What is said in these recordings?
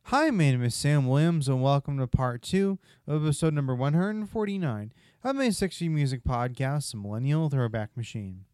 Hi, my name is Sam Williams, and welcome to part 2 of episode number 149 of my 60 Music Podcast, The Millennial Throwback Machine.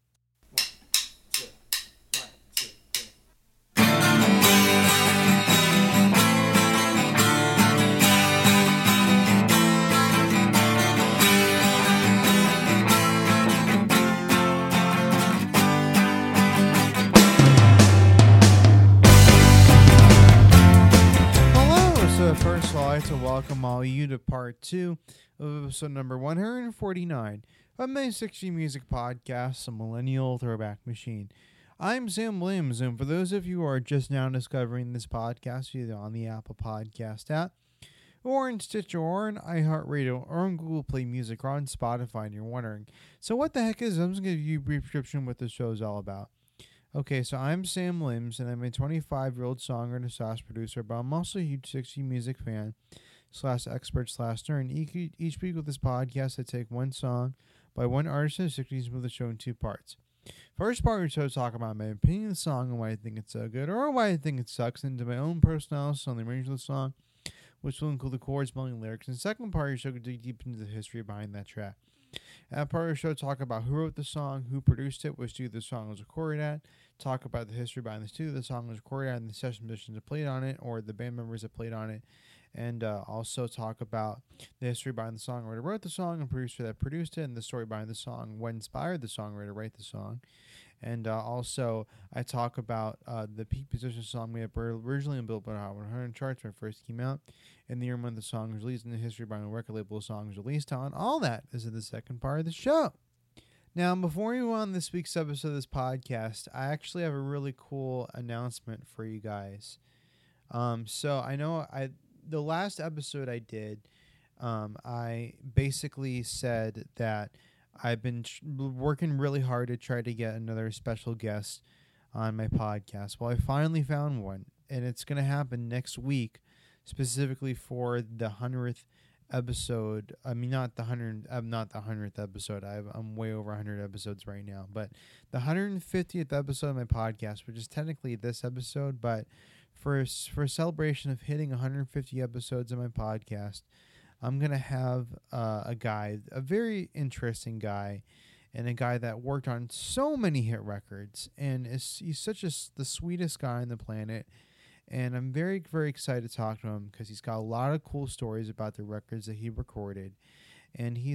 First of all, I'd like to welcome all of you to part 2 of episode number 149 of my 60 Music Podcast, The Millennial Throwback Machine. I'm Sam Williams, and for those of you who are just now discovering this podcast, either on the Apple Podcast app, or in Stitcher, or in iHeartRadio, or on Google Play Music, or on Spotify, and you're wondering, so what the heck is this? I'm just going to give you a brief description of what this show is all about. Okay, so I'm Sam Williams, and I'm a 25-year-old songwriter / producer, but I'm also a huge 60 music fan / expert / nerd. Each week with this podcast, I take one song by one artist in the 60s with the show in two parts. First part of the show to talk about my opinion of the song and why I think it's so good, or why I think it sucks, and into my own personal analysis on the arrangement of the song, which will include the chords, melody, and lyrics. And the second part of the show will dig deep into the history behind that track. At part of the show, talk about who wrote the song, who produced it, which studio the song was recorded at, talk about the history behind the studio the song was recorded at, and the session musicians that played on it, or the band members that played on it, and also talk about the history behind the songwriter who wrote the song and producer that produced it, and the story behind the song, what inspired the songwriter to write the song. And also, I talk about the peak position song we had originally in Billboard Hot 100 charts when it first came out, and the year when the song was released, and the history behind the record label the song was released on. All that is in the second part of the show. Now, before we move on this week's episode of this podcast, I actually have a really cool announcement for you guys. So I know the last episode I did, I basically said that I've been working really hard to try to get another special guest on my podcast. Well, I finally found one, and it's going to happen next week, specifically for the 100th episode. I mean, not the 100th episode. I'm way over 100 episodes right now, but the 150th episode of my podcast, which is technically this episode, but for a celebration of hitting 150 episodes of my podcast, I'm going to have a guy, a very interesting guy, and a guy that worked on so many hit records, and he's such the sweetest guy on the planet, and I'm very, very excited to talk to him because he's got a lot of cool stories about the records that he recorded, and he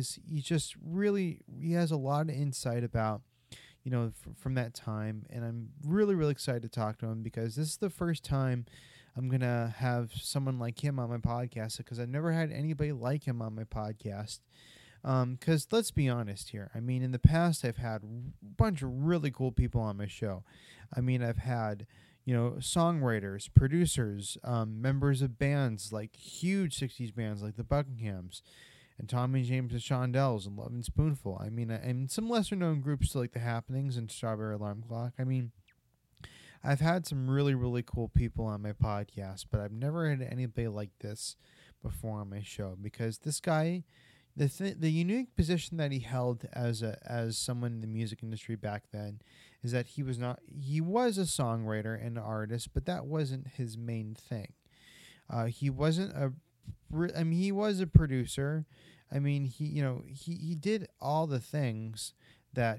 has a lot of insight about, from that time, and I'm really, really excited to talk to him because this is the first time I'm going to have someone like him on my podcast because I've never had anybody like him on my podcast. Because let's be honest here. I mean, in the past, I've had a bunch of really cool people on my show. I mean, I've had, songwriters, producers, members of bands, like huge 60s bands like the Buckinghams, and Tommy James and Shondells and Lovin' Spoonful. I mean, and some lesser-known groups like The Happenings and Strawberry Alarm Clock. I mean, I've had some really, really cool people on my podcast, but I've never had anybody like this before on my show because this guy, the unique position that he held as someone in the music industry back then is that he was a songwriter and an artist, but that wasn't his main thing. He wasn't he was a producer. I mean, he did all the things that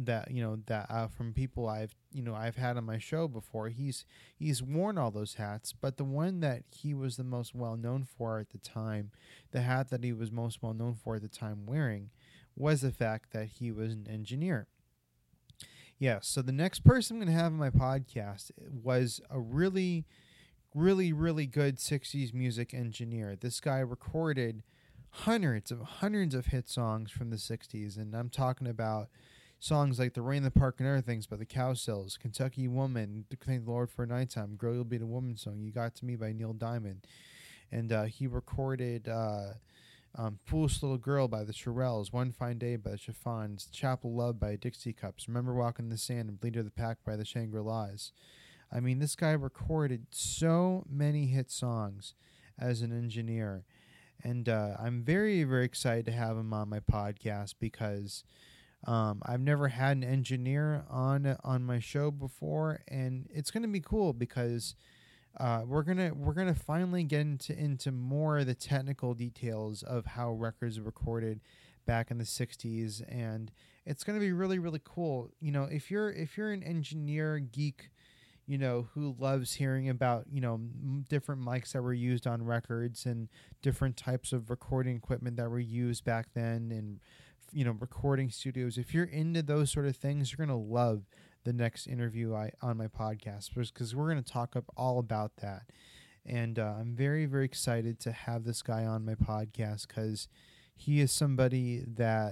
from people I've had on my show before. He's worn all those hats, but the one that he was the most well known for at the time, the hat that he was most well known for at the time wearing, was the fact that he was an engineer. Yeah, so the next person I'm going to have on my podcast was a really, really, really good 60s music engineer. This guy recorded hundreds of hit songs from the 60s, and I'm talking about songs like The Rain in the Park and Other Things by the Cowsills, Kentucky Woman, Thank the Lord for a Nighttime, Girl You'll Be the Woman song, You Got to Me by Neil Diamond, and he recorded Foolish Little Girl by the Shirelles, One Fine Day by the Chiffons, Chapel Love by Dixie Cups, Remember Walking in the Sand, and Leader of the Pack by the Shangri-Las. I mean, this guy recorded so many hit songs as an engineer, and I'm very, very excited to have him on my podcast because I've never had an engineer on my show before, and it's going to be cool because we're gonna finally get into more of the technical details of how records were recorded back in the 60s, and it's gonna be really really cool. If you're an engineer geek, who loves hearing about, different mics that were used on records and different types of recording equipment that were used back then, and, recording studios. If you're into those sort of things, you're going to love the next interview on my podcast, because we're going to talk up all about that. And I'm very, very excited to have this guy on my podcast, because he is somebody that,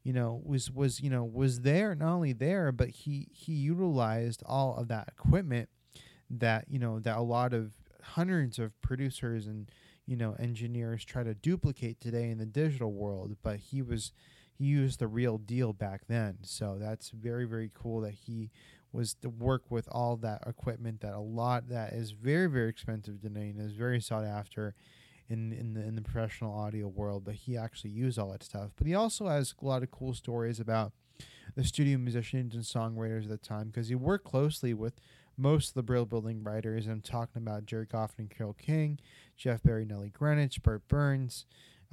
was there, not only there, but he utilized all of that equipment that, that a lot of hundreds of producers and, engineers try to duplicate today in the digital world. But he used the real deal back then. So that's very, very cool that he was to work with all that equipment, that a lot that is very, very expensive today and is very sought after in the professional audio world. But he actually used all that stuff. But he also has a lot of cool stories about the studio musicians and songwriters at the time, because he worked closely with most of the Brill Building writers. I'm talking about Jerry Goffin and Carole King, Jeff Barry, Nellie Greenwich, Burt Burns.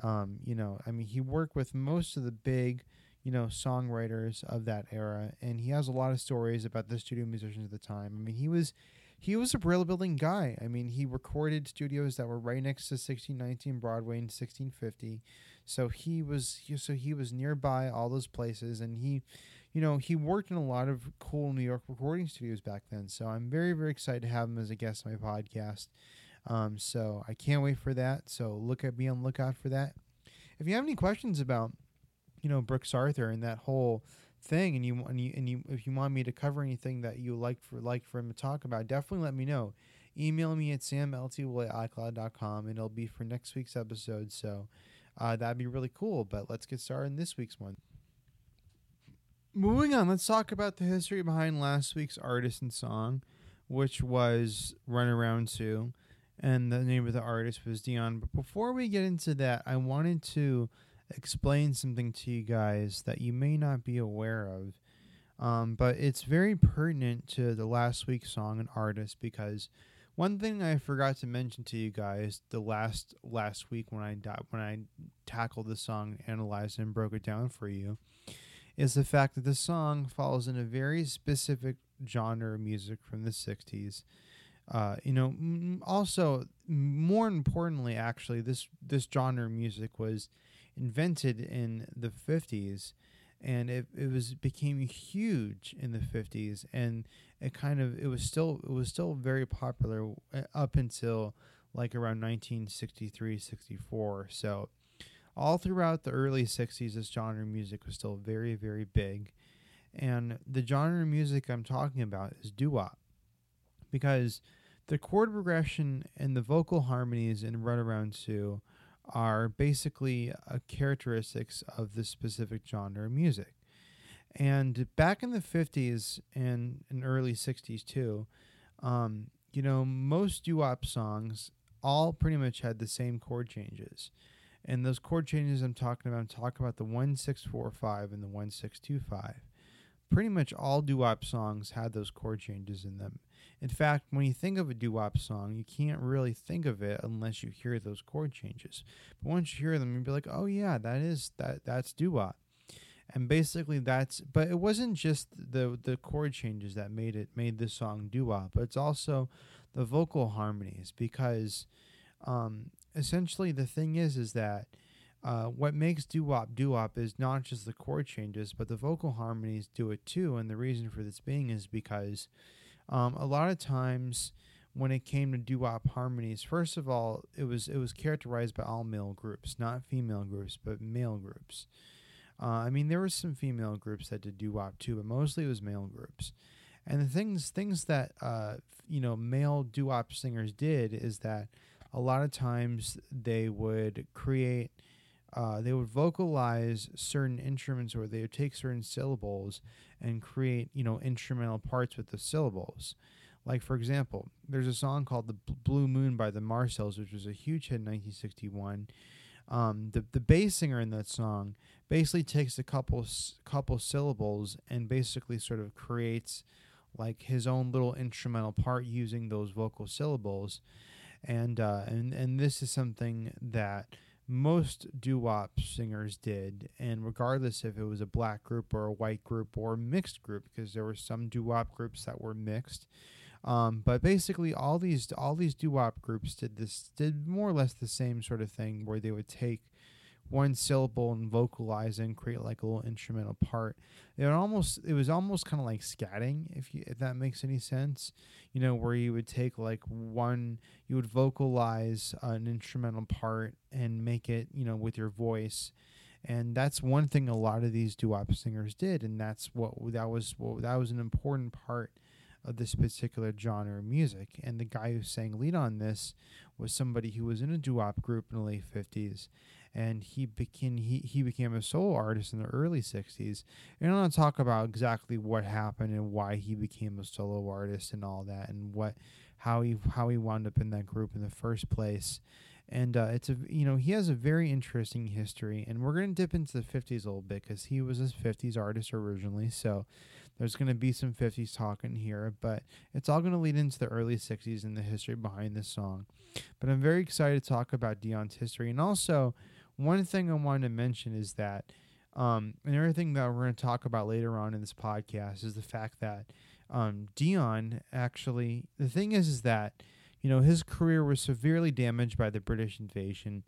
He worked with most of the big, songwriters of that era, and he has a lot of stories about the studio musicians at the time. He was a Brill Building guy. He recorded studios that were right next to 1619 Broadway and 1650. So he was nearby all those places, and he worked in a lot of cool New York recording studios back then. So I'm very, very excited to have him as a guest on my podcast. So I can't wait for that. So be on the lookout for that. If you have any questions about, Brooks Arthur and that whole thing, and if you want me to cover anything that you like for him to talk about, definitely let me know. Email me at samltwool@icloud.com, and it'll be for next week's episode. So that'd be really cool. But let's get started in this week's one. Moving on, let's talk about the history behind last week's artist and song, which was Run Around 2, and the name of the artist was Dion. But before we get into that, I wanted to explain something to you guys that you may not be aware of, but it's very pertinent to the last week's song and artist, because one thing I forgot to mention to you guys the last week when I tackled the song, analyzed it, and broke it down for you, is the fact that the song falls in a very specific genre of music from the 60s. Also, more importantly, actually, this genre of music was invented in the 50s, and it became huge in the 50s, and it was still very popular up until like around 1963, 64. So all throughout the early 60s, this genre of music was still very, very big. And the genre of music I'm talking about is doo-wop, because the chord progression and the vocal harmonies in Run Around 2 are basically characteristics of this specific genre of music. And back in the 50s and early 60s too, most doo-wop songs all pretty much had the same chord changes. And those chord changes I'm talking about the 1-6-4-5 and the 1-6-2-5. Pretty much all doo-wop songs had those chord changes in them. In fact, when you think of a doo-wop song, you can't really think of it unless you hear those chord changes. But once you hear them, you'll be like, oh yeah, that's doo-wop. And basically but it wasn't just the chord changes that made this song doo-wop, but it's also the vocal harmonies, because essentially the thing is that what makes doo-wop is not just the chord changes, but the vocal harmonies do it too. And the reason for this being is because a lot of times when it came to doo-wop harmonies, first of all, it was characterized by all male groups, not female groups, but male groups. There were some female groups that did doo-wop too, but mostly it was male groups. And the things that male doo-wop singers did is that a lot of times they would vocalize certain instruments, or they would take certain syllables and create, instrumental parts with the syllables. Like, for example, there's a song called The Blue Moon by the Marcells, which was a huge hit in 1961. The bass singer in that song basically takes a couple syllables and basically sort of creates like his own little instrumental part using those vocal syllables. And this is something that most doo-wop singers did, and regardless if it was a black group or a white group or a mixed group, because there were some doo-wop groups that were mixed. But basically, all these doo-wop groups did more or less the same sort of thing, where they would take one syllable and vocalize and create like a little instrumental part. It was almost kind of like scatting, if that makes any sense. Where you would take like you would vocalize an instrumental part and make it, with your voice. And that's one thing a lot of these doo-wop singers did, and that was an important part of this particular genre of music. And the guy who sang lead on this was somebody who was in a doo-wop group in the late 50s, and he became a solo artist in the early 60s. And I'm going to talk about exactly what happened and why he became a solo artist and all that, and how he wound up in that group in the first place. And he has a very interesting history, and we're going to dip into the 50s a little bit because he was a 50s artist originally. So there's going to be some 50s talk in here, but it's all going to lead into the early 60s and the history behind this song. But I'm very excited to talk about Dion's history. And also, one thing I wanted to mention is that another thing that we're going to talk about later on in this podcast is the fact that Dion actually, the thing is that, his career was severely damaged by the British invasion.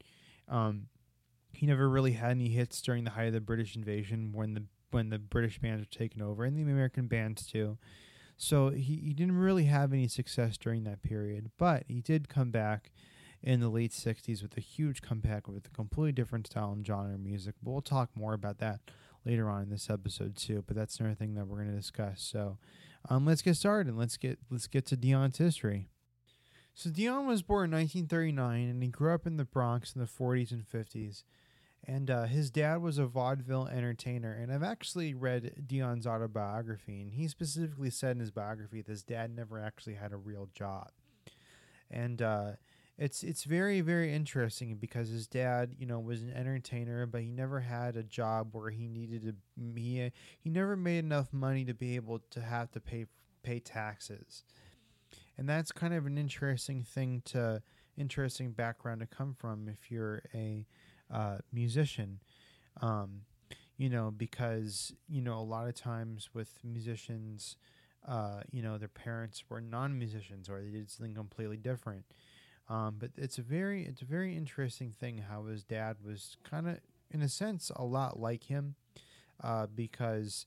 He never really had any hits during the height of the British invasion when the British bands were taken over, and the American bands too. So he didn't really have any success during that period, but he did come back in the late 60s with a huge comeback with a completely different style and genre of music. But we'll talk more about that later on in this episode too, but that's another thing that we're going to discuss. So let's get started, and let's get to Dion's history. So Dion was born in 1939, and he grew up in the Bronx in the 40s and 50s. And his dad was a vaudeville entertainer. And I've actually read Dion's autobiography, and he specifically said in his biography that his dad never actually had a real job. And it's very, very interesting because his dad, was an entertainer, but he never had a job where he needed to. He never made enough money to be able to have to pay taxes. And that's kind of an interesting background to come from if you're a musician, because, a lot of times with musicians, their parents were non-musicians or they did something completely different. But it's a very interesting thing how his dad was kind of, in a sense, a lot like him, because,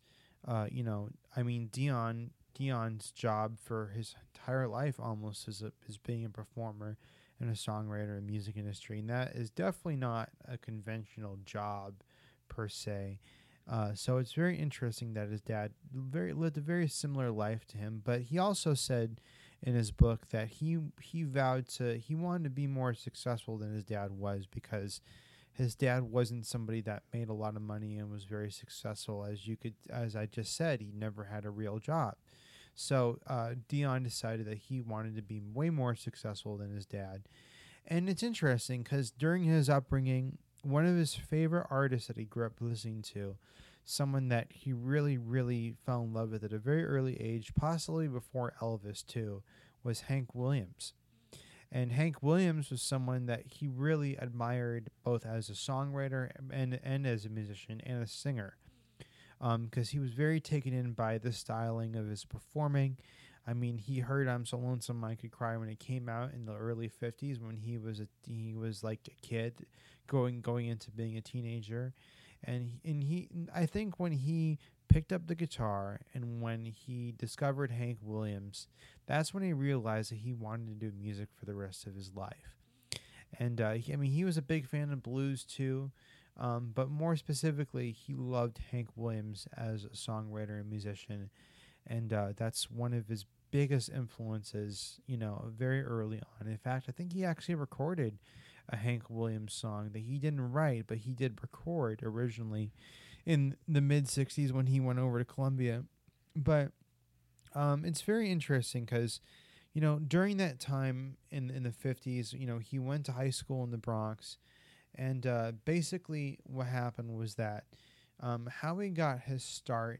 Dion's job for his entire life almost is being a performer and a songwriter in the music industry, and that is definitely not a conventional job per se. So it's very interesting that his dad lived a very similar life to him, but he also said in his book that he wanted to be more successful than his dad was, because his dad wasn't somebody that made a lot of money and was very successful. As I just said, he never had a real job. So Dion decided that he wanted to be way more successful than his dad. And it's interesting because during his upbringing, one of his favorite artists that he grew up listening to, someone that he really, really fell in love with at a very early age, possibly before Elvis too, was Hank Williams. And Hank Williams was someone that he really admired both as a songwriter and as a musician and a singer. Because he was very taken in by the styling of his performing. I mean, he heard "I'm So Lonesome I Could Cry" when it came out in the early 50s, when he was like a kid going into being a teenager. And I think when he picked up the guitar and when he discovered Hank Williams, that's when he realized that he wanted to do music for the rest of his life. And he was a big fan of blues too. But more specifically, he loved Hank Williams as a songwriter and musician, and that's one of his biggest influences, very early on. In fact, I think he actually recorded a Hank Williams song that he didn't write, but he did record originally in the mid-'60s when he went over to Columbia. But it's very interesting because, during that time in the 50s, he went to high school in the Bronx. And basically what happened was that how he got his start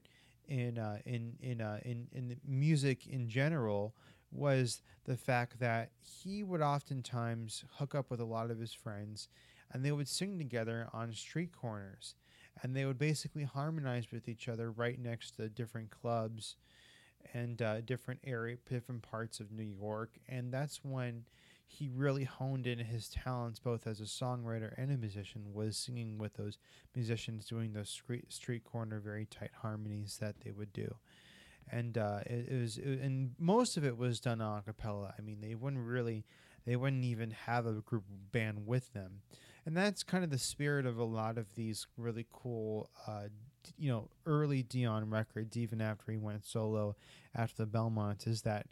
in the music in general was the fact that he would oftentimes hook up with a lot of his friends, and they would sing together on street corners, and they would basically harmonize with each other right next to different clubs and different parts of New York, and that's when he really honed in his talents both as a songwriter and a musician, was singing with those musicians, doing those street corner very tight harmonies that they would do. And and most of it was done a cappella. I mean, they wouldn't even have a group band with them, and that's kind of the spirit of a lot of these really cool, early Dion records. Even after he went solo, after the Belmonts, is that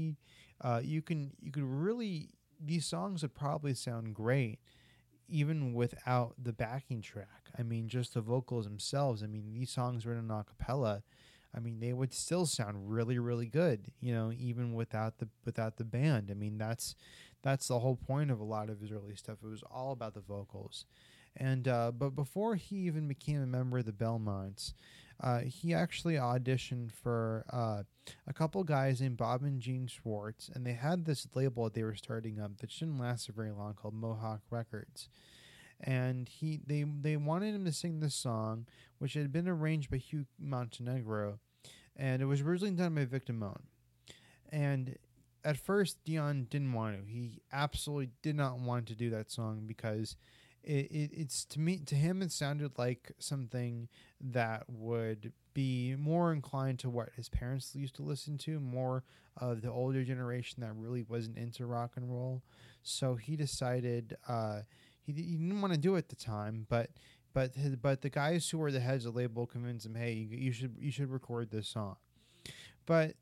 you could really, these songs would probably sound great even without the backing track. I mean, just the vocals themselves. I mean, these songs written a cappella, I mean, they would still sound really, really good, even without the band. I mean, that's the whole point of a lot of his early stuff. It was all about the vocals, and but before he even became a member of the Belmonts, he actually auditioned for a couple guys named Bob and Gene Schwartz, and they had this label that they were starting up that didn't last for very long, called Mohawk Records. And they wanted him to sing this song, which had been arranged by Hugh Montenegro, and it was originally done by Vic Damone. And at first, Dion didn't want to. He absolutely did not want to do that song because it's to him it sounded like something that would be more inclined to what his parents used to listen to, more of the older generation that really wasn't into rock and roll. So he decided he didn't want to do it at the time, but the guys who were the heads of the label convinced him, hey, you should record this song. But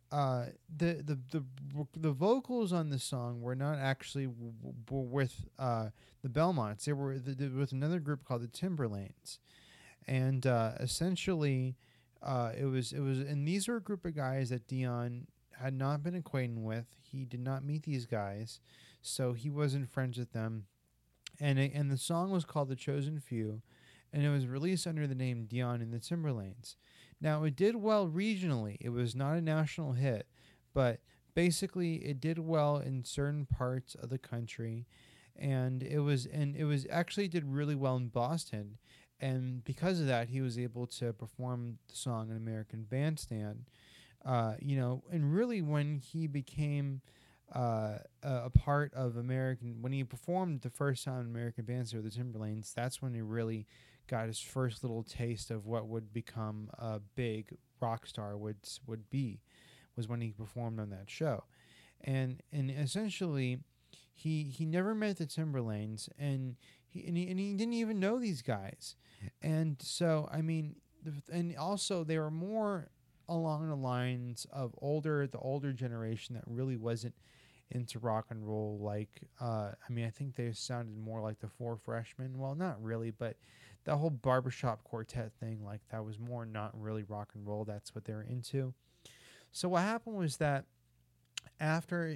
the vocals on the song were not actually with the Belmonts. They were with another group called the Timberlanes, and essentially and these were a group of guys that Dion had not been acquainted with. He did not meet these guys, so he wasn't friends with them. And the song was called "The Chosen Few," and it was released under the name Dion and the Timberlanes. Now, it did well regionally. It was not a national hit, but basically it did well in certain parts of the country, and it was actually did really well in Boston. And because of that, he was able to perform the song in American Bandstand. And really when he became a part of American, when he performed the first time in American Bandstand with the Timberlanes, that's when he really got his first little taste of what would become a big rock star would be, was when he performed on that show. And essentially he never met the Timberlanes, and he didn't even know these guys. And so I mean, and also they were more along the lines of the older generation that really wasn't into rock and roll. Like I mean, I think they sounded more like the Four Freshmen. Well, not really, but the whole barbershop quartet thing, like that was more not really rock and roll. That's what they were into. So what happened was that after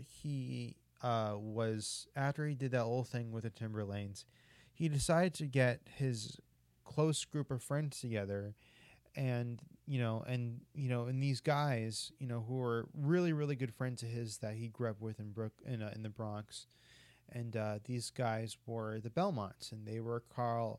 after he did that whole thing with the Timberlanes, he decided to get his close group of friends together, and and these guys, who were really, really good friends of his that he grew up with in the Bronx. And these guys were the Belmonts, and they were Carl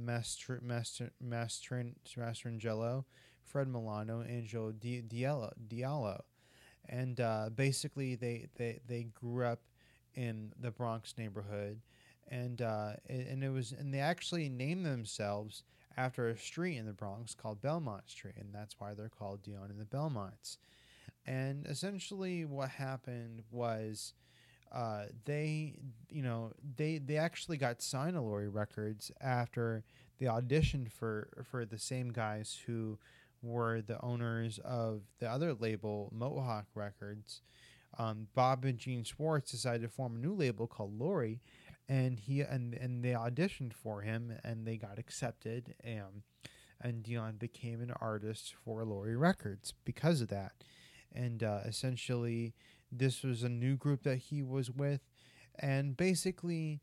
Mastrangelo, Fred Milano, Angelo Diallo. And basically they grew up in the Bronx neighborhood, and they actually named themselves after a street in the Bronx called Belmont Street, and that's why they're called Dion and the Belmonts. And essentially what happened was they actually got signed to Laurie Records after they auditioned for the same guys who were the owners of the other label, Mohawk Records. Bob and Gene Schwartz decided to form a new label called Laurie, and they auditioned for him, and they got accepted, and Dion became an artist for Laurie Records because of that. And essentially, this was a new group that he was with, and basically,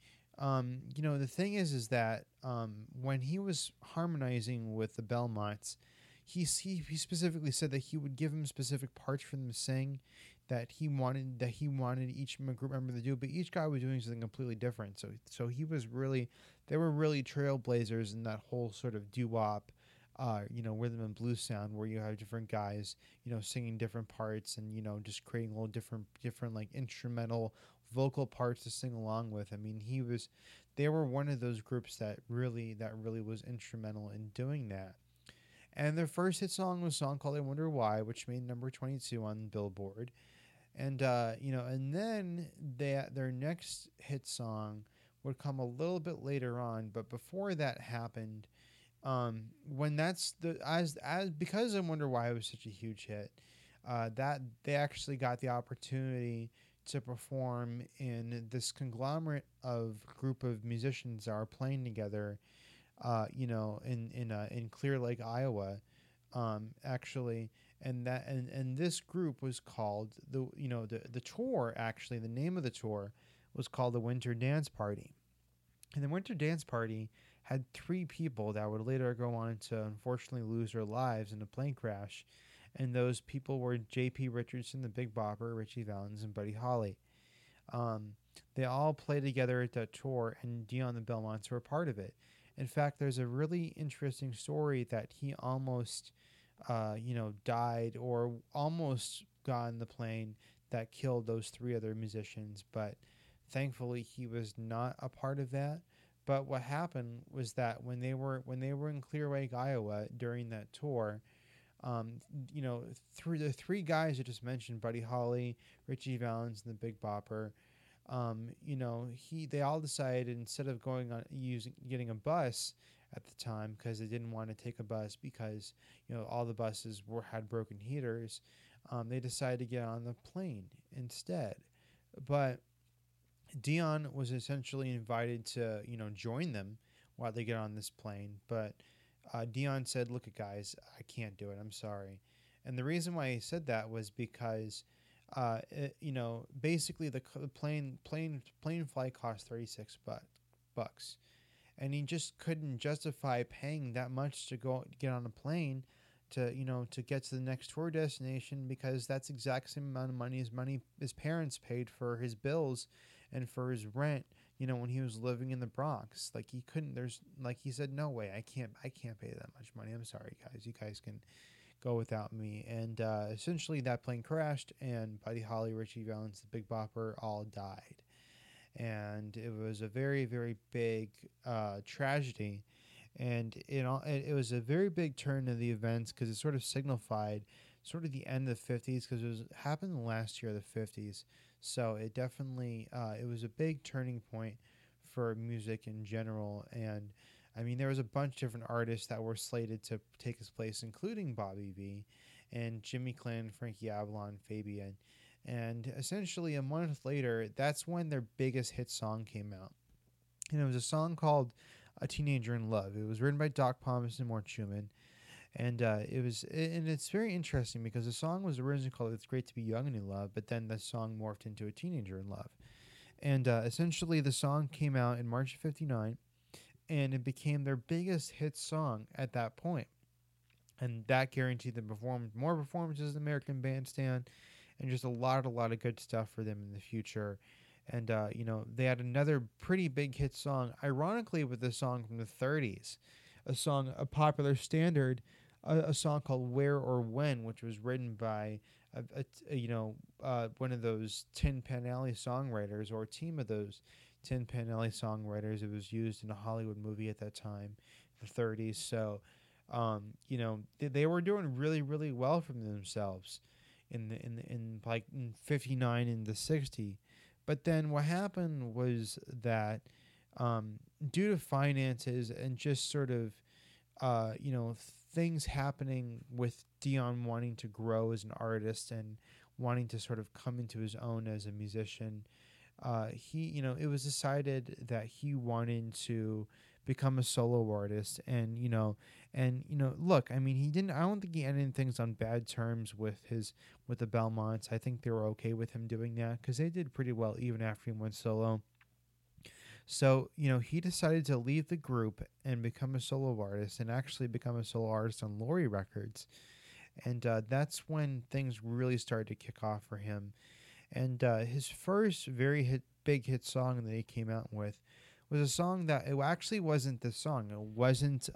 the thing is that when he was harmonizing with the Belmonts, he specifically said that he would give him specific parts for them to sing, that he wanted each group member to do, but each guy was doing something completely different. So he was really, they were really trailblazers in that whole sort of doo-wop, rhythm and blues sound, where you have different guys, singing different parts, and just creating little different like instrumental vocal parts to sing along with. I mean, they were one of those groups that really was instrumental in doing that. And their first hit song was a song called "I Wonder Why," which made number 22 on Billboard. And and then their next hit song would come a little bit later on. But before that happened, when that's the as because "I Wonder Why" was such a huge hit, that they actually got the opportunity to perform in this conglomerate of group of musicians that are playing together, in Clear Lake, Iowa, actually, and this group was called the tour. Actually, the name of the tour was called the Winter Dance Party, and the Winter Dance Party had 3 people that would later go on to unfortunately lose their lives in a plane crash, and those people were J.P. Richardson, the Big Bopper, Richie Valens, and Buddy Holly. They all played together at that tour, and Dion the Belmonts were a part of it. In fact, there's a really interesting story that he almost, died or almost got in the plane that killed those 3 other musicians, but thankfully he was not a part of that. But what happened was that when they were in Clear Lake, Iowa during that tour, through the 3 guys I just mentioned, Buddy Holly, Richie Valens, and the Big Bopper, they all decided, instead of getting a bus at the time, because they didn't want to take a bus because all the buses had broken heaters, they decided to get on the plane instead. But Dion was essentially invited to join them while they get on this plane, but Dion said, "Look, guys, I can't do it. I'm sorry." And the reason why he said that was because, basically the plane flight cost $36, and he just couldn't justify paying that much to get on a plane to get to the next tour destination, because that's the exact same amount of money his parents paid for his bills and for his rent, when he was living in the Bronx. Like, he couldn't, he said, "No way, I can't pay that much money. I'm sorry, guys. You guys can go without me." And essentially that plane crashed, and Buddy Holly, Richie Valens, the Big Bopper all died. And it was a very, very big tragedy. And it was a very big turn of the events, because it sort of signified sort of the end of the 50s, because it happened the last year of the 50s. So it definitely, it was a big turning point for music in general. And I mean, there was a bunch of different artists that were slated to take his place, including Bobby Vee and Jimmy Clan, Frankie Avalon, Fabian. And essentially a month later, that's when their biggest hit song came out. And it was a song called "A Teenager in Love." It was written by Doc Pomus and Mort Schumann. And it's very interesting, because the song was originally called "It's Great to Be Young and in Love," but then the song morphed into "A Teenager in Love." And essentially the song came out in March of '59, and it became their biggest hit song at that point. And that guaranteed them more performances in the American Bandstand, and just a lot of good stuff for them in the future. And they had another pretty big hit song, ironically, with a song from the '30s, a popular standard, a song called "Where or When," which was written by one of those Tin Pan Alley songwriters, or a team of those Tin Pan Alley songwriters. It was used in a Hollywood movie at that time, the '30s. So, they were doing really, really well for themselves in '59 and the '60s. But then what happened was that, due to finances and just sort of, things happening with Dion wanting to grow as an artist and wanting to sort of come into his own as a musician, it was decided that he wanted to become a solo artist. And look, I mean, I don't think he ended things on bad terms with the Belmonts. I think they were okay with him doing that, because they did pretty well even after he went solo. So, he decided to leave the group and become a solo artist, and actually become a solo artist on Lori Records. And that's when things really started to kick off for him. And his first big hit song that he came out with was a song that it actually wasn't this song. It wasn't,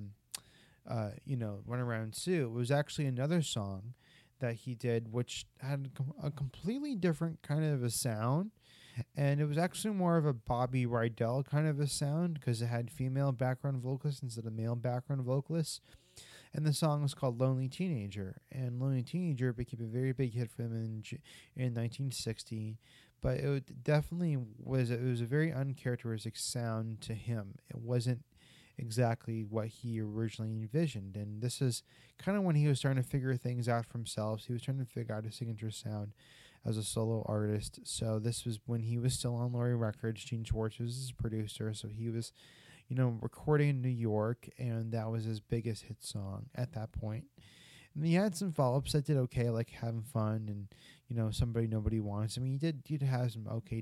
Run Around Sue. It was actually another song that he did, which had a completely different kind of a sound. And it was actually more of a Bobby Rydell kind of a sound, because it had female background vocalists instead of male background vocalists. And the song was called Lonely Teenager. And Lonely Teenager became a very big hit for him in 1960. But definitely was it was a very uncharacteristic sound to him. It wasn't exactly what he originally envisioned. And this is kind of when he was starting to figure things out for himself. He was trying to figure out his signature sound as a solo artist. So this was when he was still on Lori Records. Gene Schwartz was his producer. So he was, recording in New York, and that was his biggest hit song at that point. And he had some follow-ups that did okay, like Having Fun and, Somebody Nobody Wants. I mean, he did have some okay,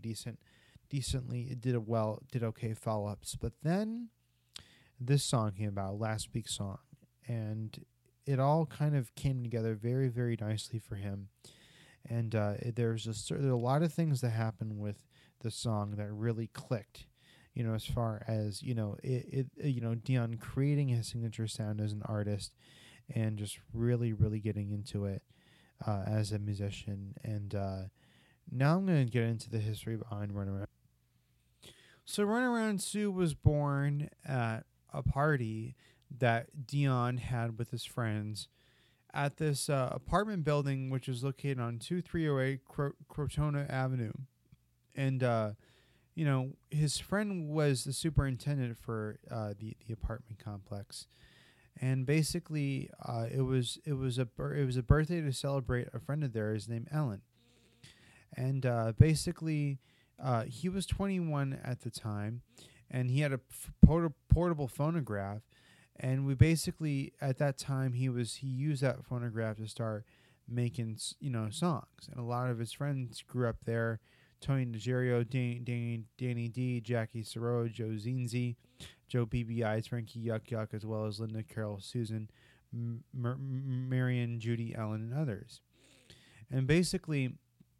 did okay follow-ups. But then this song came about, Last Week's Song, and it all kind of came together very, very nicely for him. And there's a lot of things that happened with the song that really clicked, as far as, Dion creating his signature sound as an artist and just really, really getting into it as a musician. And now I'm going to get into the history behind Runaround. So Runaround Sue was born at a party that Dion had with his friends at this apartment building, which is located on 2308 Crotona Avenue. And, his friend was the superintendent for the apartment complex. And basically, it was a birthday to celebrate a friend of theirs named Ellen. And basically, he was 21 at the time, and he had a portable phonograph. And we basically, at that time, he used that phonograph to start making, songs. And a lot of his friends grew up there: Tony DeGirio, Danny D, Jackie Soro, Joe Zinzi, Joe BBI, Frankie Yuck Yuck, as well as Linda, Carol, Susan, Marion, Judy, Ellen, and others. And basically,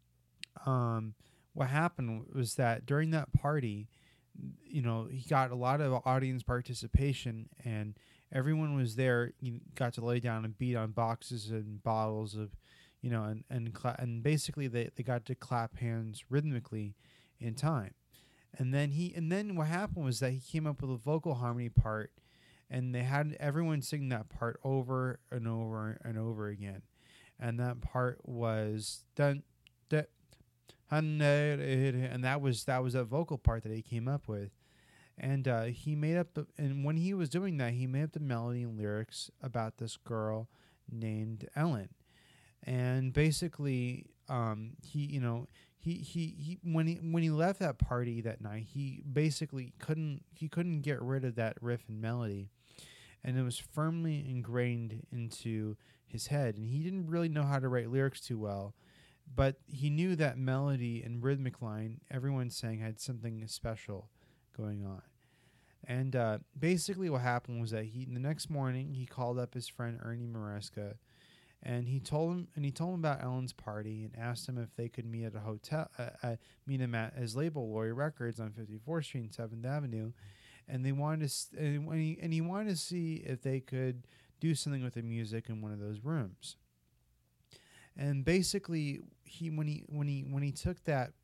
what happened was that during that party, he got a lot of audience participation, and everyone was there. You got to lay down and beat on boxes and bottles of, and basically they got to clap hands rhythmically in time. And then what happened was that he came up with a vocal harmony part, and they had everyone sing that part over and over and over again. And that part was dun, dun, and that was a vocal part that he came up with. And he made up and when he was doing that, he made up the melody and lyrics about this girl named Ellen. And basically, he when he left that party that night, he basically couldn't get rid of that riff and melody, and it was firmly ingrained into his head. And he didn't really know how to write lyrics too well, but he knew that melody and rhythmic line everyone sang had something special going on. And basically what happened was that the next morning he called up his friend Ernie Maresca, and he told him about Ellen's party, and asked him if they could meet at a hotel, meet him at his label, Lori Records, on 54th Street and 7th Avenue. And he wanted to see if they could do something with the music in one of those rooms. And basically, when he took that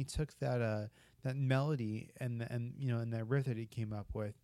melody and that riff that he came up with,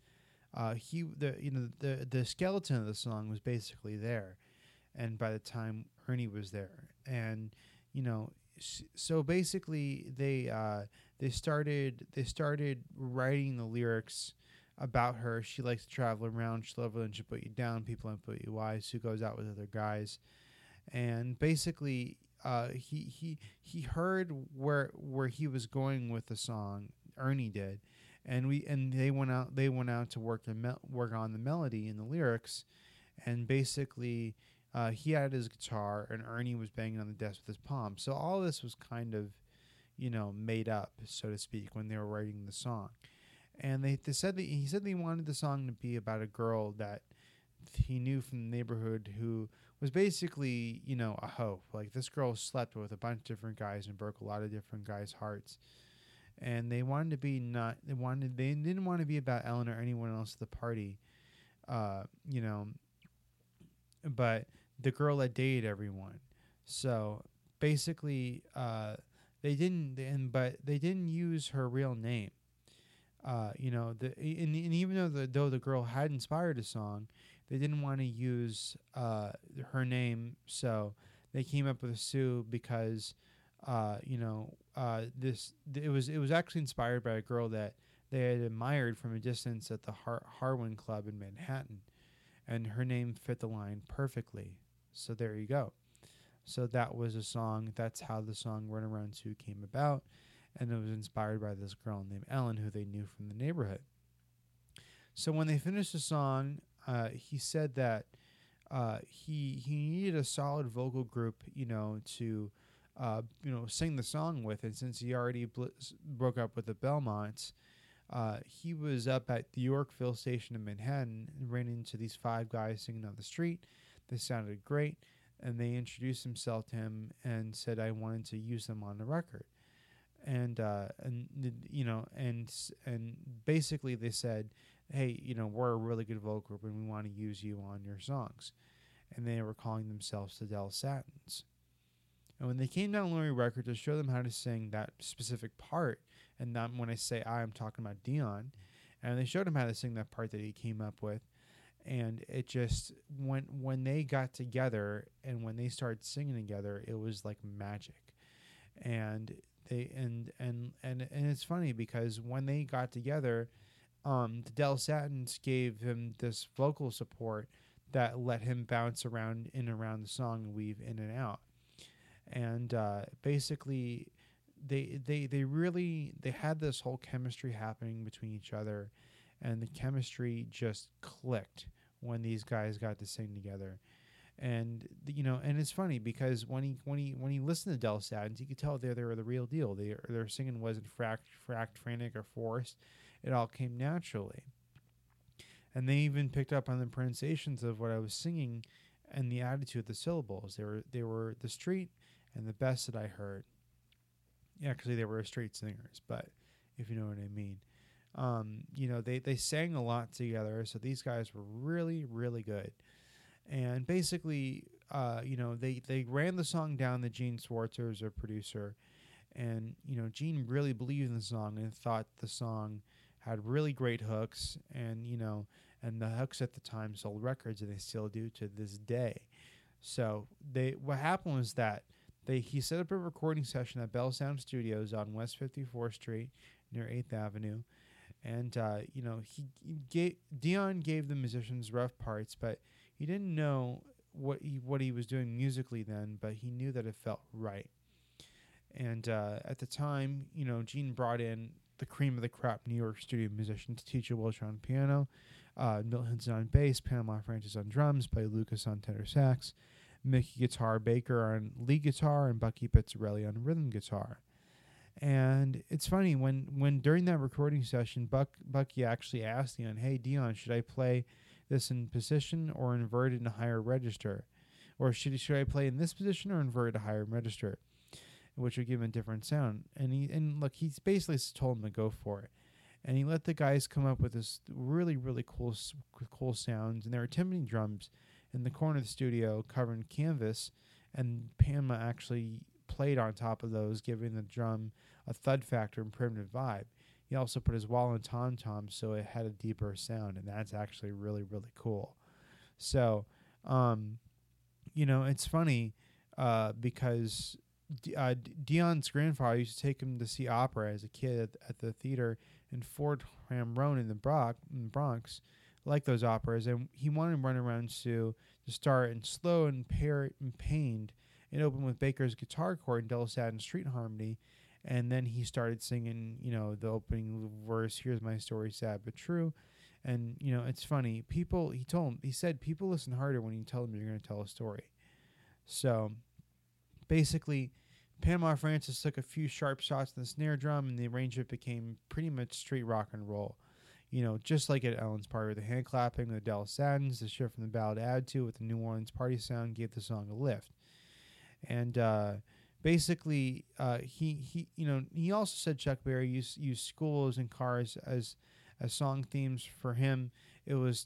the skeleton of the song was basically there. And by the time Ernie was there, and so basically they started writing the lyrics about her. She likes to travel around. She loves and she put you down. People don't put you wise. Who goes out with other guys? And basically, he heard where he was going with the song. Ernie did, and they went out to work on the melody and the lyrics, and basically. He had his guitar, and Ernie was banging on the desk with his palm. So all this was kind of, made up, so to speak, when they were writing the song. And they said that he said they wanted the song to be about a girl that he knew from the neighborhood who was basically, a hoe. Like, this girl slept with a bunch of different guys and broke a lot of different guys' hearts. And they wanted to be not they didn't want to be about Ellen or anyone else at the party. Uh, you know, but the girl that dated everyone. So basically, but they didn't use her real name. And even though the girl had inspired a song, they didn't want to use her name, so they came up with Sue because this it was actually inspired by a girl that they had admired from a distance at the Harwin Club in Manhattan, and her name fit the line perfectly. So there you go. So that was a song. That's how the song "Run Around Sue" came about, and it was inspired by this girl named Ellen, who they knew from the neighborhood. So when they finished the song, he said that he needed a solid vocal group, to sing the song with. And since he already broke up with the Belmonts, he was up at the Yorkville station in Manhattan and ran into these 5 guys singing on the street. They sounded great, and they introduced themselves to him and said I wanted to use them on the record. And basically they said, hey, we're a really good vocal group and we want to use you on your songs. And they were calling themselves the Del Satins. And when they came down Lurie Records to show them how to sing that specific part, and not when I say I'm talking about Dion, and they showed him how to sing that part that he came up with, and it just when they got together and when they started singing together, it was like magic. And it's funny because when they got together, the Del Satins gave him this vocal support that let him bounce around in and around the song and weave in and out. And basically, they had this whole chemistry happening between each other, and the chemistry just clicked when these guys got to sing together. And and it's funny because when he listened to Del Satins, you could tell they were the real deal. Their singing wasn't fracked, frantic, or forced. It all came naturally. And they even picked up on the pronunciations of what I was singing and the attitude of the syllables. They were the street and the best that I heard. Yeah, actually they were street singers, but if you know what I mean. They sang a lot together, so these guys were really, really good. And basically, they ran the song down to Gene Schwartzer as a producer. And, Gene really believed in the song and thought the song had really great hooks. And, and the hooks at the time sold records, and they still do to this day. So what happened was that he set up a recording session at Bell Sound Studios on West 54th Street near 8th Avenue. And, Dion gave the musicians rough parts, but he didn't know what he was doing musically then, but he knew that it felt right. And at the time, Gene brought in the cream of the crop New York studio musicians: Teacher Wilshire on piano, Milt Hinson on bass, Panama Francis on drums, Buddy Lucas on tenor sax, Mickey Guitar Baker on lead guitar, and Bucky Pizzarelli on rhythm guitar. And it's funny when during that recording session, Bucky actually asked Dion, "Hey Dion, should I play this in position or inverted in a higher register, or should I play in this position or inverted a higher register, which would give him a different sound?" And look, he's basically told him to go for it, and he let the guys come up with this really, really cool sounds. And there were timpani drums in the corner of the studio covering canvas, and Pama actually played on top of those, giving the drum a thud factor and primitive vibe. He also put his wall and tom-tom so it had a deeper sound, and that's actually really, really cool. So, it's funny because Dion's grandfather used to take him to see opera as a kid at the theater in Fordham Road in the Bronx, like those operas, and he wanted to Run Around Sue to start in slow and pained. It opened with Baker's guitar chord and Del Satins Street Harmony, and then he started singing, the opening verse, "Here's my story, sad but true." And, it's funny. He said people listen harder when you tell them you're going to tell a story. So, basically, Panama Francis took a few sharp shots in the snare drum, and the arrangement became pretty much straight rock and roll. just like at Ellen's Party, the hand clapping, the Del Saddens, the shift from the ballad attitude with the New Orleans party sound gave the song a lift. And basically, he also said Chuck Berry used schools and cars as song themes for him. It was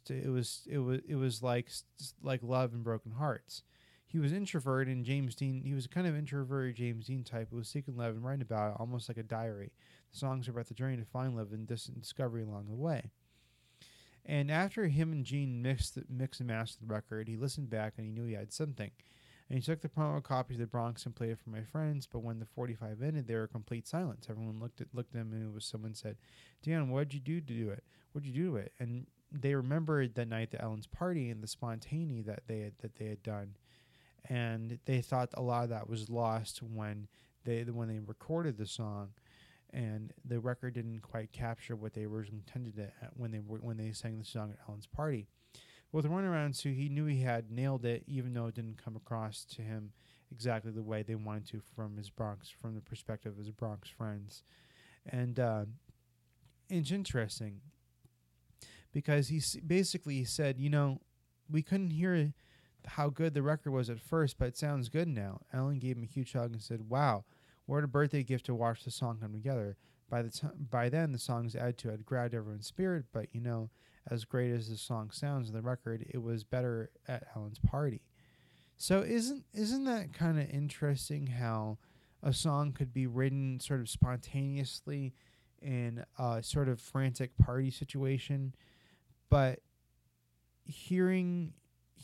like love and broken hearts. He was introverted, and James Dean. He was a kind of introverted James Dean type who was seeking love and writing about it, almost like a diary. The songs are about the journey to find love and discovery along the way. And after him and Gene mixed and mastered the record, he listened back and he knew he had something. And he took the promo copies of the Bronx and played it for my friends. But when the 45 ended, they were complete silence. Everyone looked at them, and it was someone said, "Dan, what'd you do to do it? What'd you do to it?" And they remembered that night at Ellen's Party and the spontaneity that they had done. And they thought a lot of that was lost when they recorded the song, and the record didn't quite capture what they originally intended it when they sang the song at Ellen's Party. With the runaround, so he knew he had nailed it, even though it didn't come across to him exactly the way they wanted to from the perspective of his Bronx friends. And it's interesting because he basically said, we couldn't hear how good the record was at first, but it sounds good now. Ellen gave him a huge hug and said, "Wow, what a birthday gift to watch the song come together." By then, the song's attitude had grabbed everyone's spirit, but as great as the song sounds on the record, it was better at Ellen's Party. So isn't that kind of interesting how a song could be written sort of spontaneously in a sort of frantic party situation, but hearing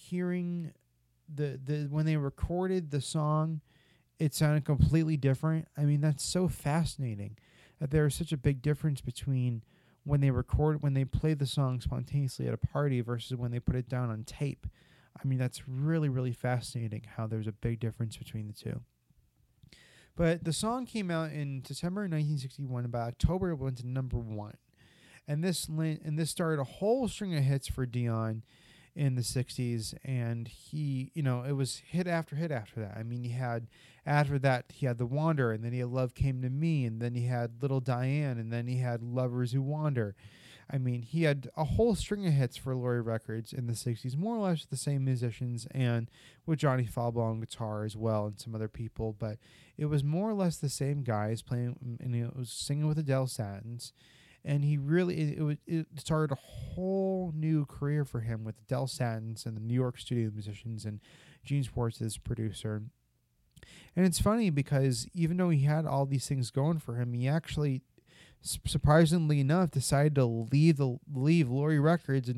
the when they recorded the song, it sounded completely different. I mean, that's so fascinating that there is such a big difference between when they play the song spontaneously at a party versus when they put it down on tape. I mean, that's really, really fascinating how there's a big difference between the two. But the song came out in September 1961. By October, it went to number 1. And this started a whole string of hits for Dion in the 60s, and he, it was hit after hit after that. I mean, after that, he had The Wanderer, and then he had Love Came to Me, and then he had Little Diane, and then he had Lovers Who Wander. I mean, he had a whole string of hits for Laurie Records in the 60s, more or less the same musicians, and with Johnny Falbo on guitar as well, and some other people, but it was more or less the same guys playing, and it was singing with the Del Saddens. And he really, it started a whole new career for him with the Del Saddens and the New York studio musicians and Gene Schwartz as producer. And it's funny because even though he had all these things going for him, he actually, surprisingly enough, decided to leave Laurie Records in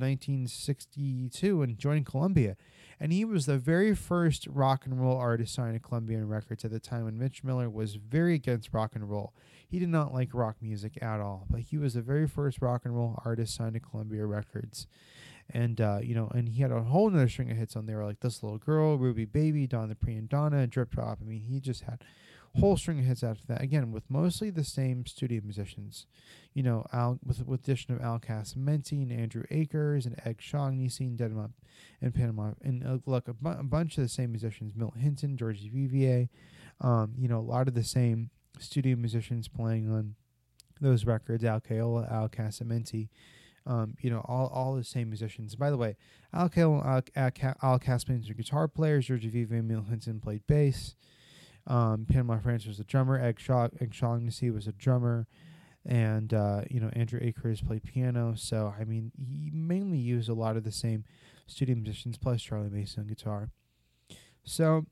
1962 and join Columbia. And he was the very first rock and roll artist signed to Columbia Records at the time when Mitch Miller was very against rock and roll. He did not like rock music at all, but he was the very first rock and roll artist signed to Columbia Records. And, and he had a whole nother string of hits on there like This Little Girl, Ruby Baby, Don the Prima Donna, Drip Drop. I mean, he just had a whole string of hits after that. Again, with mostly the same studio musicians. With the addition of Al Casamenti and Andrew Akers and Ed Shaughnessy and Dead Up in Panama. And a bunch of the same musicians, Milt Hinton, George Vivier, a lot of the same studio musicians playing on those records, Al Caiola, Al Casamenti, all the same musicians. By the way, Al Caiola, Al Casamenti were guitar players, George Vivier and Milt Hinton played bass. Panama France was a drummer, Ed Shaughnessy was a drummer, and Andrew Akers played piano. So I mean, he mainly used a lot of the same studio musicians plus Charlie Mason on guitar. So,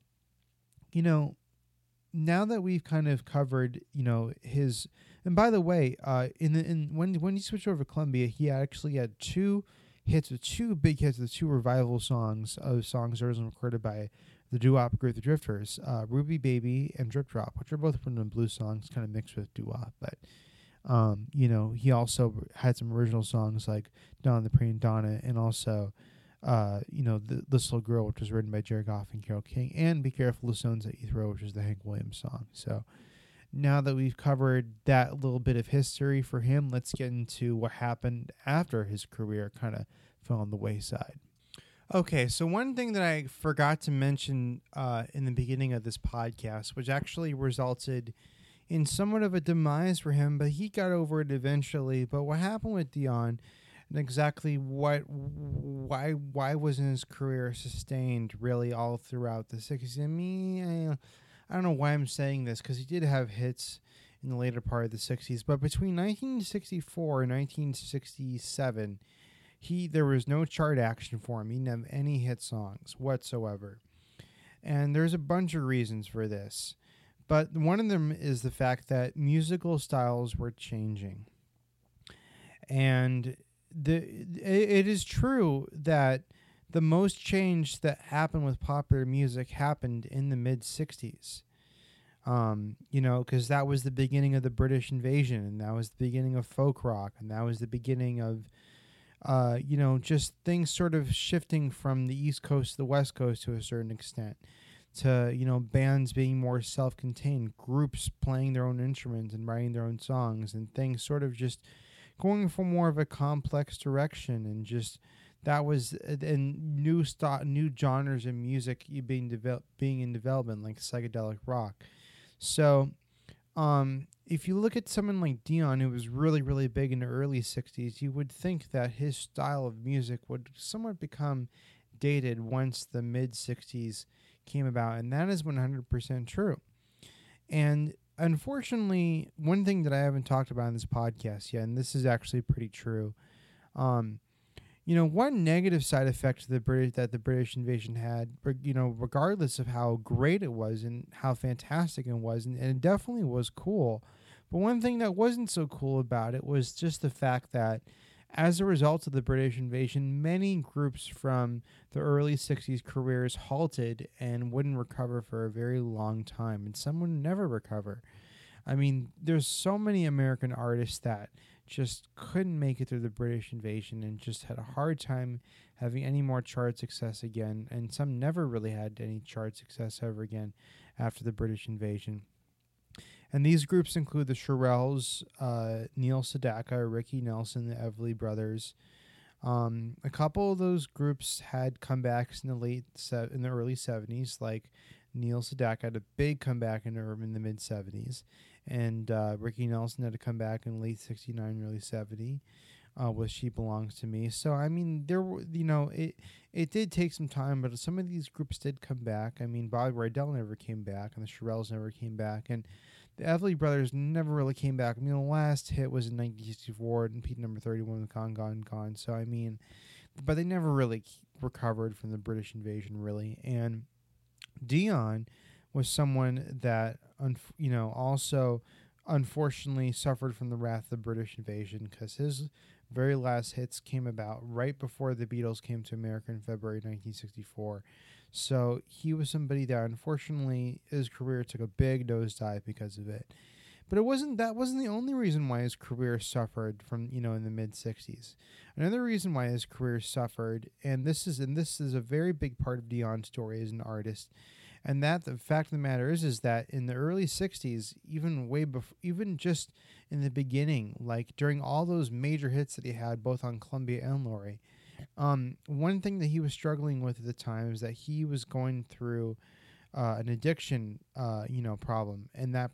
now that we've kind of covered, his, and by the way, when he switched over to Columbia, he actually had two big hits with two revival songs originally recorded by the doo-wop group The Drifters, Ruby Baby and Drip Drop, which are both rhythm and blues songs, kind of mixed with doo-wop. But he also had some original songs like Don the Prima Donna, and also This Little Girl, which was written by Jerry Goff and Carole King, and Be Careful the Stones That You Throw, which is the Hank Williams song. So now that we've covered that little bit of history for him, let's get into what happened after his career kind of fell on the wayside. Okay, so one thing that I forgot to mention in the beginning of this podcast, which actually resulted in somewhat of a demise for him, but he got over it eventually. But what happened with Dion and exactly why wasn't his career sustained really all throughout the 60s? I don't know why I'm saying this, because he did have hits in the later part of the 60s, but between 1964 and 1967, there was no chart action for him. He didn't have any hit songs whatsoever. And there's a bunch of reasons for this. But one of them is the fact that musical styles were changing. And it is true that the most change that happened with popular music happened in the mid-60s. Because that was the beginning of the British invasion, and that was the beginning of folk rock, and that was the beginning of just things sort of shifting from the East Coast to the West Coast to a certain extent, to, bands being more self-contained, groups playing their own instruments and writing their own songs, and things sort of just going for more of a complex direction, and just that was and new genres of music being in development, like psychedelic rock. So if you look at someone like Dion, who was really, really big in the early 60s, you would think that his style of music would somewhat become dated once the mid-60s came about, and that is 100% true. And unfortunately, one thing that I haven't talked about in this podcast yet, and this is actually pretty true, one negative side effect that the British invasion had, regardless of how great it was and how fantastic it was, and it definitely was cool, but one thing that wasn't so cool about it was just the fact that as a result of the British invasion, many groups from the early 60s careers halted and wouldn't recover for a very long time, and some would never recover. I mean, there's so many American artists that just couldn't make it through the British invasion and just had a hard time having any more chart success again, and some never really had any chart success ever again after the British invasion. And these groups include the Shirelles, Neil Sedaka, Ricky Nelson, the Everly Brothers. A couple of those groups had comebacks in the early 70s, like Neil Sedaka had a big comeback in the mid 70s, and Ricky Nelson had a comeback in late 69, early 70 with She Belongs to Me. So I mean, there were, it did take some time, but some of these groups did come back. I mean, Bobby Rydell never came back, and the Shirelles never came back, and the Everly Brothers never really came back. I mean, the last hit was in 1964 and Pete number 31 with Gone, Gone, Gone. So, I mean, but they never really recovered from the British invasion, really. And Dion was someone that, also unfortunately suffered from the wrath of the British invasion, because his very last hits came about right before the Beatles came to America in February 1964. So he was somebody that, unfortunately, his career took a big nosedive because of it. But that wasn't the only reason why his career suffered from, in the mid 60s. Another reason why his career suffered, and this is a very big part of Dion's story as an artist, and that the fact of the matter is that in the early 60s, even just in the beginning, like during all those major hits that he had both on Columbia and Laurie, one thing that he was struggling with at the time is that he was going through an addiction, problem, and the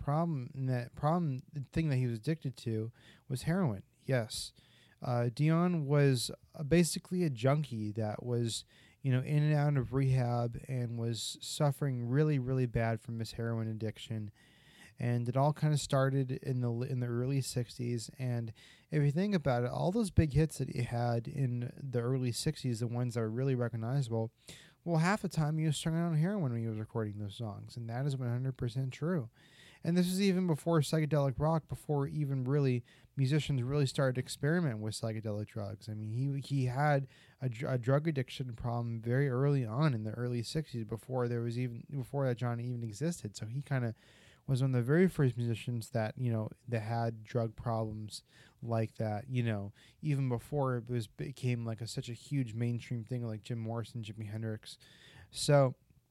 thing that he was addicted to was heroin. Yes, Dion was basically a junkie that was, in and out of rehab and was suffering really, really bad from his heroin addiction. And it all kind of started in the early 60s. And if you think about it, all those big hits that he had in the early 60s, the ones that are really recognizable, well, half the time he was strung out on heroin when he was recording those songs. And that is 100% true. And this is even before psychedelic rock, before even really musicians really started to experiment with psychedelic drugs. I mean, he had a drug addiction problem very early on in the early 60s before that genre even existed. So he kind of was one of the very first musicians that, that had drug problems like that, even before it became like such a huge mainstream thing like Jim Morrison, Jimi Hendrix. So,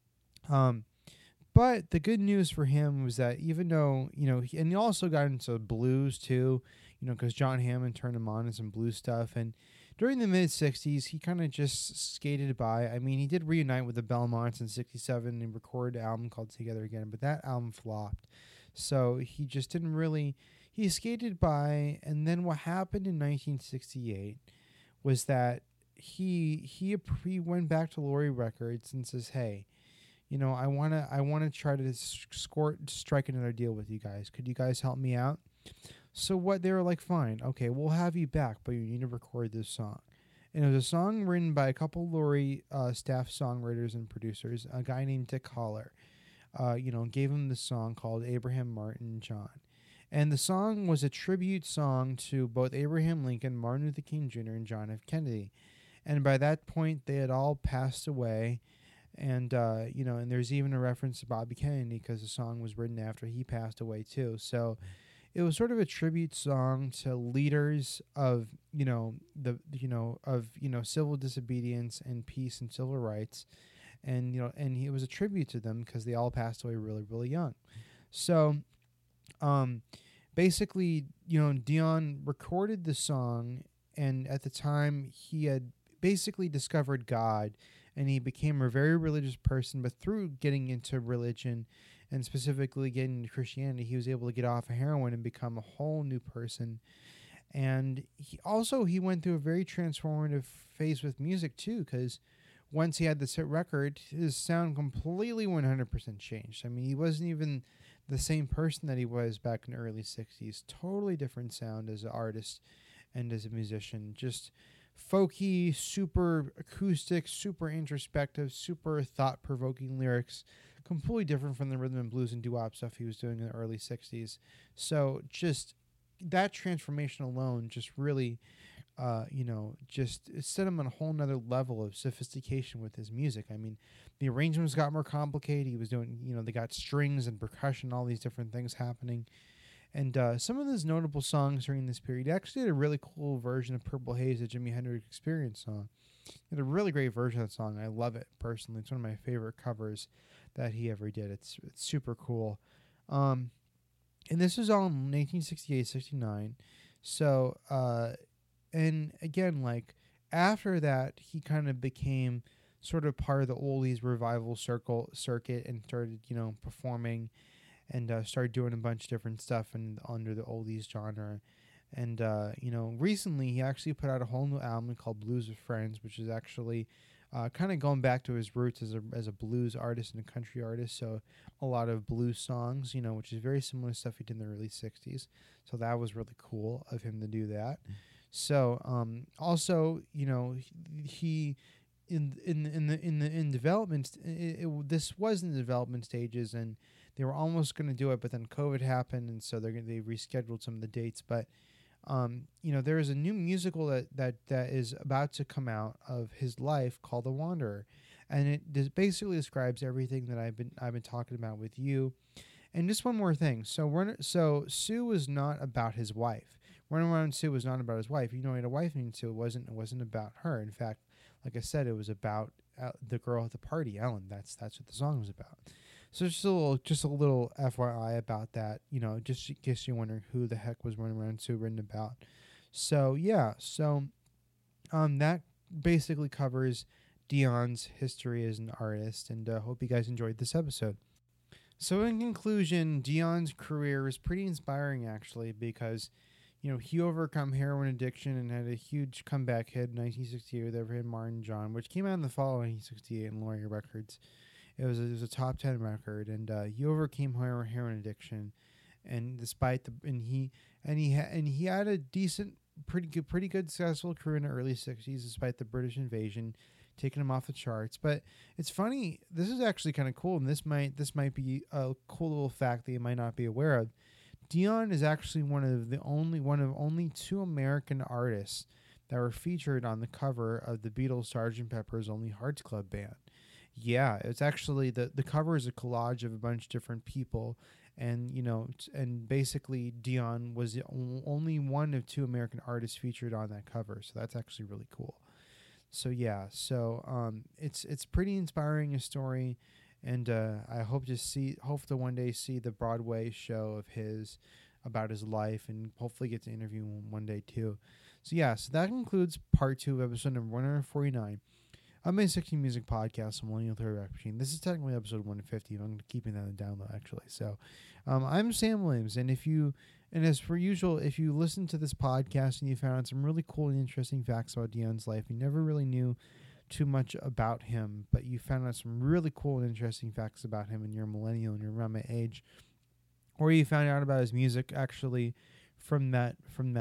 but the good news for him was that even though, and he also got into blues too, because John Hammond turned him on to some blues stuff. And during the mid-60s, he kind of just skated by. I mean, he did reunite with the Belmonts in 67 and recorded an album called Together Again, but that album flopped. So he just didn't really, he skated by. And then what happened in 1968 was that he went back to Lorry Records and says, "Hey, I wanna try to strike another deal with you guys. Could you guys help me out?" So what they were like, "Fine, okay, we'll have you back, but you need to record this song." And it was a song written by a couple Lorry staff songwriters and producers. A guy named Dick Holler, gave him the song called Abraham Martin John. And the song was a tribute song to both Abraham Lincoln, Martin Luther King Jr., and John F. Kennedy. And by that point, they had all passed away. And, and there's even a reference to Bobby Kennedy because the song was written after he passed away, too. So it was sort of a tribute song to leaders of, civil disobedience and peace and civil rights. And, it was a tribute to them because they all passed away really, really young. So, basically, Dion recorded the song, and at the time he had basically discovered God, and he became a very religious person. But through getting into religion, and specifically getting into Christianity, he was able to get off of heroin and become a whole new person. And he went through a very transformative phase with music too, because once he had this hit record, his sound completely 100% changed. I mean, he wasn't even the same person that he was back in the early 60s. Totally different sound as an artist and as a musician. Just folky, super acoustic, super introspective, super thought-provoking lyrics. Completely different from the rhythm and blues and doo-wop stuff he was doing in the early 60s. So just that transformation alone just really, just set him on a whole nother level of sophistication with his music. I mean, the arrangements got more complicated. He was doing, they got strings and percussion, all these different things happening. And some of his notable songs during this period, he actually did a really cool version of Purple Haze, the Jimi Hendrix Experience song. He had a really great version of that song. I love it personally. It's one of my favorite covers that he ever did. It's super cool. And this was all in 1968, 69. So, and again, like, after that, he kind of became sort of part of the oldies revival circuit and started, performing and started doing a bunch of different stuff under the oldies genre. And, recently he actually put out a whole new album called Blues with Friends, which is actually kind of going back to his roots as a blues artist and a country artist. So a lot of blues songs, which is very similar to stuff he did in the early 60s. So that was really cool of him to do that. So also, he in development, this was in the development stages, and they were almost going to do it, but then COVID happened, and so they rescheduled some of the dates. But there is a new musical that is about to come out of his life called The Wanderer, and it basically describes everything that I've been talking about with you. And just one more thing. So Sue was not about his wife. Running Around Sue was not about his wife. He had a wife named Sue. It wasn't about her. In fact, like I said, it was about the girl at the party, Ellen. That's what the song was about. So just a little FYI about that, just in case you're wondering who the heck was Running Around Sue written about. So yeah, that basically covers Dion's history as an artist, and hope you guys enjoyed this episode. So in conclusion, Dion's career is pretty inspiring actually, because he overcome heroin addiction and had a huge comeback hit in 1968 with Abraham Martin John, which came out in the fall of 1968 in Lorry Records. It was a top 10 record, and he overcame heroin addiction, and he had a decent, pretty good successful career in the early 60s despite the British invasion taking him off the charts. But it's funny, this is actually kind of cool, and this might be a cool little fact that you might not be aware of. Dion is actually one of only two American artists that were featured on the cover of the Beatles' Sgt. Pepper's Lonely Hearts Club Band. Yeah, it's actually the cover is a collage of a bunch of different people, and and basically Dion was the only one of two American artists featured on that cover. So that's actually really cool. So yeah, it's pretty inspiring a story. And I hope to one day see the Broadway show of his about his life, and hopefully get to interview him one day too. So yeah, so that concludes part 2 of episode number 149 My 60 Music Podcast, a Millennial Throwback Machine. This is technically episode 150. I'm keeping that in download, actually. So, I'm Sam Williams, and as per usual, if you listen to this podcast and you found out some really cool and interesting facts about Dion's life, you never really knew too much about him, but you found out some really cool and interesting facts about him, and you're a millennial and you're around my age, or you found out about his music actually from that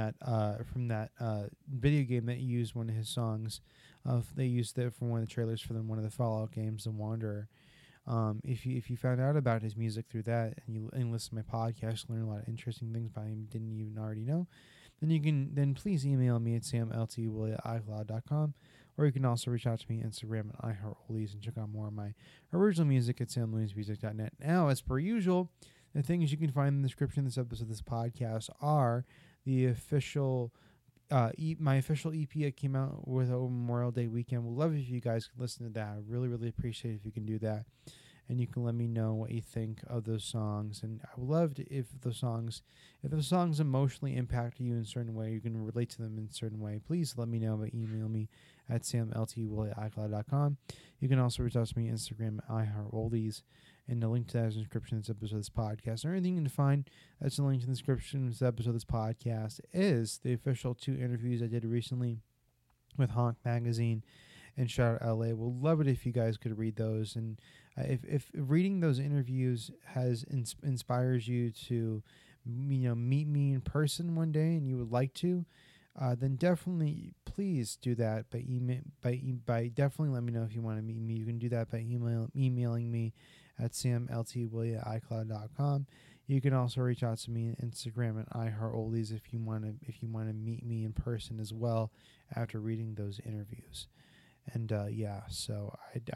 video game that used one of his songs. They used it for one of the trailers for one of the Fallout games, The Wanderer. If you found out about his music through that and listen to my podcast, learn a lot of interesting things about him you didn't even already know, then please email me at samltwillie@icloud.com, or you can also reach out to me on Instagram at iHeartOldies and check out more of my original music at samwilliamsmusic.net. Now, as per usual, the things you can find in the description of this episode of this podcast are the official my official EP that came out with over Memorial Day weekend. We'd love it if you guys could listen to that. I really, really appreciate it if you can do that. And you can let me know what you think of those songs. And I would love to, if the songs emotionally impact you in a certain way, you can relate to them in a certain way, please let me know by email me at samltwillie@icloud.com. You can also reach out to me on Instagram at iHeartOldies. And the link to that is in the description of this episode of this podcast. Or anything you can find that's a link in the description of this episode of this podcast is the official 2 interviews I did recently with Honk Magazine and Shout Out LA. We'll love it if you guys could read those. And if reading those interviews inspires you to meet me in person one day and you would like to, then definitely please do that by email. By definitely let me know if you want to meet me. You can do that by emailing me at samltwillie@icloud.com. You can also reach out to me on Instagram at iHeartOldies if you want to meet me in person as well after reading those interviews. And so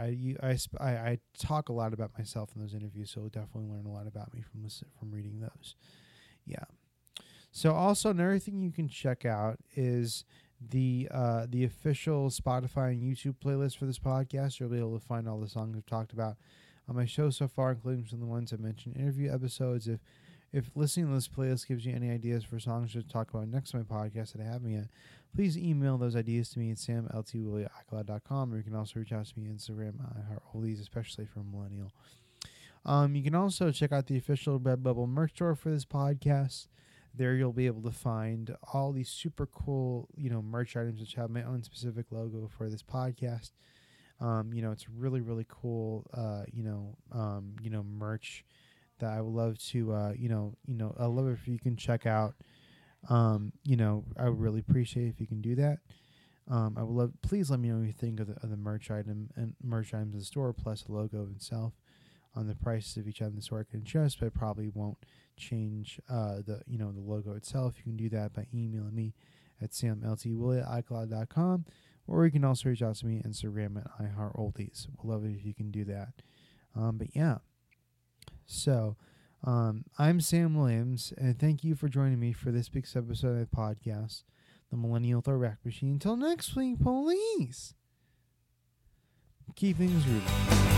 I talk a lot about myself in those interviews, so definitely learn a lot about me from reading those. Yeah. So also another thing you can check out is the official Spotify and YouTube playlist for this podcast. You'll be able to find all the songs I've talked about on my show so far, including some of the ones I mentioned in interview episodes. If listening to this playlist gives you any ideas for songs to talk about next to my podcast that I haven't yet, please email those ideas to me at samltwillie@icloud.com, or you can also reach out to me on Instagram at iHeartOldies, especially for a millennial. You can also check out the official Redbubble merch store for this podcast. There you'll be able to find all these super cool, merch items which have my own specific logo for this podcast. It's really, really cool, merch that I would love to, I love it if you can check out. I would really appreciate if you can do that. Please let me know what you think of the merch items in the store, plus the logo itself. On the prices of each item in the store I can adjust, but it probably won't change the logo itself. You can do that by emailing me at samltwillie@icloud.com, or you can also reach out to me on Instagram at iHeartOldies. We'll love it if you can do that. So I'm Sam Williams, and thank you for joining me for this week's episode of the podcast, The Millennial Throwback Machine. Until next week, police, keep things rooted.